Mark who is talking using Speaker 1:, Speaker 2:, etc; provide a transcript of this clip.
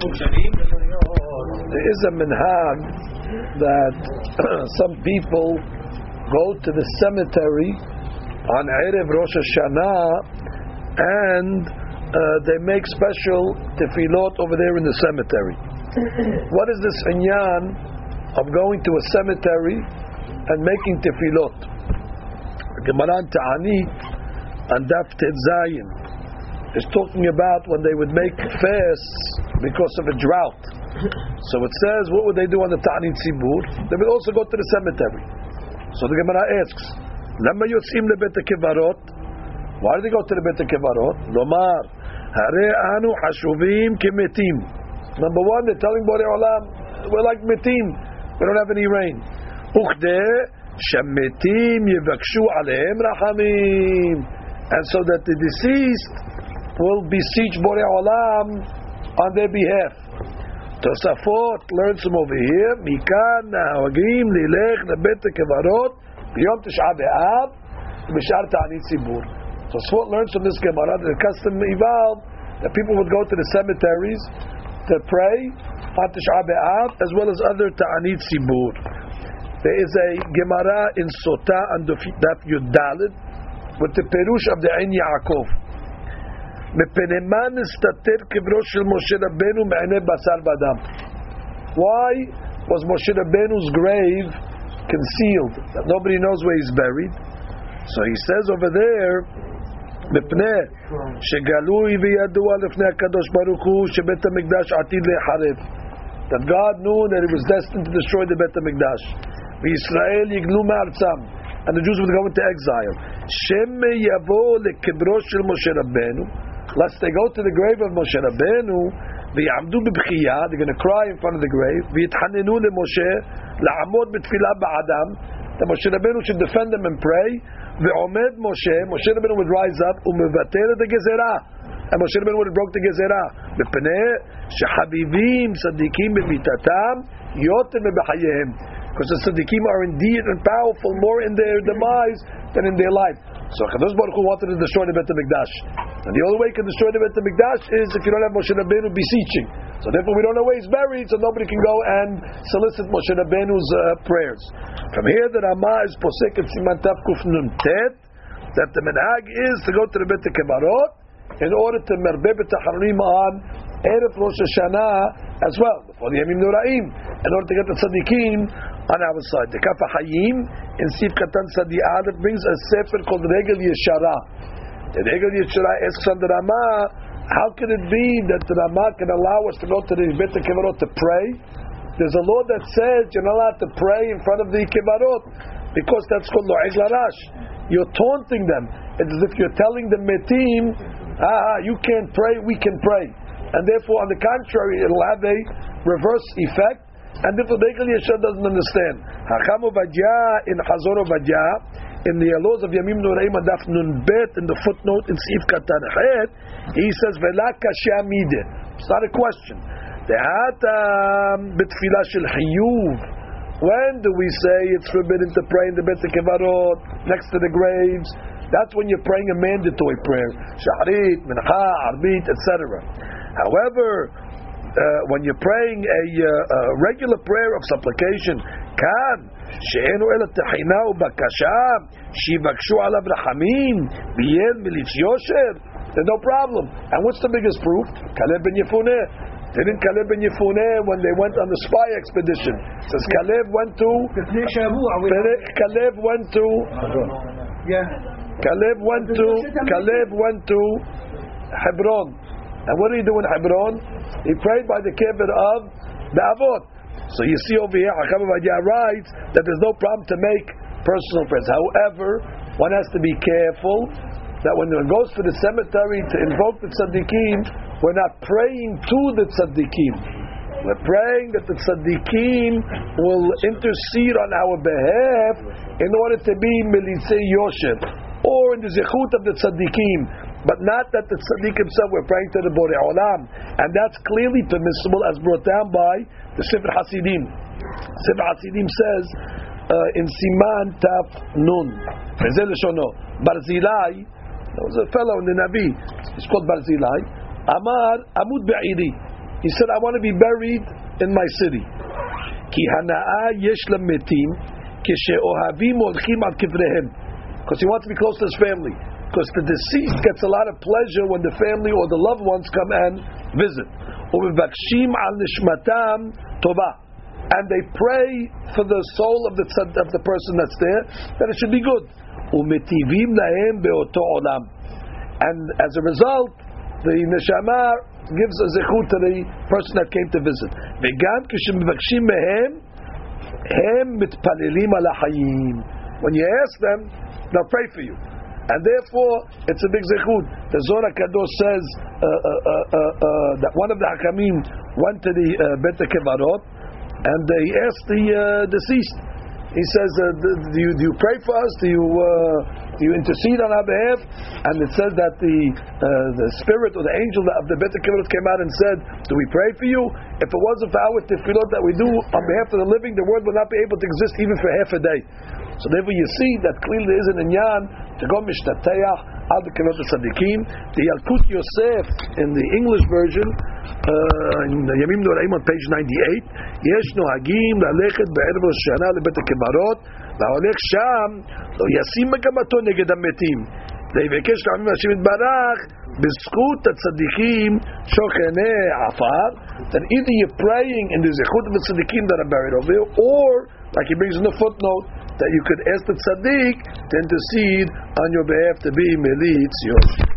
Speaker 1: There is a minhag that some people go to the cemetery on Erev Rosh Hashanah and they make special tefillot over there in the cemetery. What is this inyan of going to a cemetery and making tefillot? Gemara Ta'anit and Daf Tet Zayin is talking about when they would make fasts because of a drought. So it says, what would they do on the Ta'anit Tzibur? They would also go to the cemetery. So the Gemara asks, Lama yotzim lebet kevarot? Why do they go to the bet kevarot? Lomar, hare anu hashuvim kemetim. Number one, they're telling Borei Olam, we're like metim. We don't have any rain. Ukhdeh shemetim yivakshu aleim rachamim. And so that the deceased will beseech Borei Olam on their behalf. Tosafot learns from over here. Mikan nahagim lilech lebet kevarot b'yom Tisha B'Av b'shar ta'anit tzibur. Tosafot learns from this Gemara that the custom evolved that people would go to the cemeteries to pray on Tisha B'Av as well as other ta'anit tzibur. There is a Gemara in Sota and Daf Yud Daled with the Perush of the Ein Yaakov. Why was Moshe Rabbeinu's grave concealed? That nobody knows where he's buried. So he says over there, that God knew that He was destined to destroy the Bet HaMikdash. And the Jews would go into exile. Lest they go to the grave of Moshe Rabbeinu, they're going to cry in front of the grave. That Moshe Rabbeinu should defend them and pray. Moshe Rabbeinu would rise up and Moshe Rabbeinu would have broke the gezerah. Because the tzaddikim are indeed and powerful more in their demise than in their life. So Kadosh Baruch Hu wanted to destroy the Bet HaMikdash, and the only way you can destroy the Bet HaMikdash is if you don't have Moshe Rabbeinu beseeching. So therefore we don't know where he's buried, so nobody can go and solicit Moshe Rabbeinu's prayers. From here the Rama is posek at Siman Tav Kuf Nun Tet that the minhag is to go to the Bet HaKevarot in order to merbeh b'tachanunim on Erev Rosh Hashanah as well, before the Yamim Noraim, in order to get the tzaddikim on our side. The Kaf HaChaim in Sif Katan Sadi Aleph brings a sefer called Regel Yeshara. The Regel Yeshara asks on the Rama, how can it be that the Rama can allow us to go to the Bet HaKevarot to pray? There's a law that says you're not allowed to pray in front of the Kevarot because that's called Lo'eg Larash. You're taunting them. It's as if you're telling the Metim, you can't pray, we can pray. And therefore, on the contrary, it'll have a reverse effect. And therefore, Regel Yeshar doesn't understand. Hacham Ovadia in Hazor Ovadia, in the laws of Yamim Noraim Adaf Nun Bet, in the footnote in Sif Katan Het, he says, Vela Kashya Mide. It's not a question. Betfilah Shel Chiyuv. When do we say it's forbidden to pray in the Bet HaKevarot, next to the graves? That's when you're praying a mandatory prayer. Sha'arit, Mincha, Arbit, etc. However, when you're praying a regular prayer of supplication, kan she'enu ela tehina ubakasha shivakshu alav rachamim b'yel militz yosher, there's no problem. And what's the biggest proof? Kaleb ben Yefuneh. Didn't Kaleb ben Yefuneh when they went on the spy expedition? It says Kaleb went to Hebron. And what did he do in Hebron? He prayed by the kever of the Avot. So you see over here, Hacham Ovadia writes that there's no problem to make personal prayers. However, one has to be careful that when one goes to the cemetery to invoke the tzaddikim, we're not praying to the tzaddikim. We're praying that the tzaddikim will intercede on our behalf in order to be Melitsei Yosher, or in the zechut of the tzaddikim, but not that the tzaddik himself, we're praying to the Borei Olam. And that's clearly permissible as brought down by the Sefer Hasidim. Sefer Hasidim says in Siman Taf Nun, Barzilai, there was a fellow in the Navi, he's called Barzilai, Amar Amud Be'iri. He said, I want to be buried in my city. Ki hana'a yesh lametim kishe'ohavim olchim al kivrehem. Because he wants to be close to his family. Because the deceased gets a lot of pleasure when the family or the loved ones come and visit. Uvevakshim al nishmatam tova. And they pray for the soul of the person that's there, that it should be good. Umetivim lahem beoto olam. And as a result, the neshama gives a zechut to the person that came to visit. V'gam kishemivakshim mehem hem mitpalelim ala hayim. When you ask them, they'll pray for you, and therefore it's a big zechut. The Zohar Kadosh says that one of the hakamim went to the Bet HaKevarot and he asked the deceased. He says, do you pray for us? Do you intercede on our behalf? And it says that the spirit or the angel of the Bet HaKevarot came out and said, do we pray for you? If it wasn't for our tefillot that we do on behalf of the living, the world would not be able to exist even for half a day. So therefore you see that clearly there is an inyan to go mishtateach al b'kevot tzadikim. The Yalkut Yosef in the English version, in the Yamim Noraim on page 98, yesh nohagim lalechet be'erev Rosh Hashanah lebet hakevarot וההולך שם לא ישים מגמתו נגד המתים ויבקש לעמים השם יתברך בזכות הצדיקים שוכני עפר. Then either you're praying in the zechut of the tzadikim that are buried over here, or like he brings in the footnote, that you could ask the tzaddik to intercede on your behalf to be melitz yosh.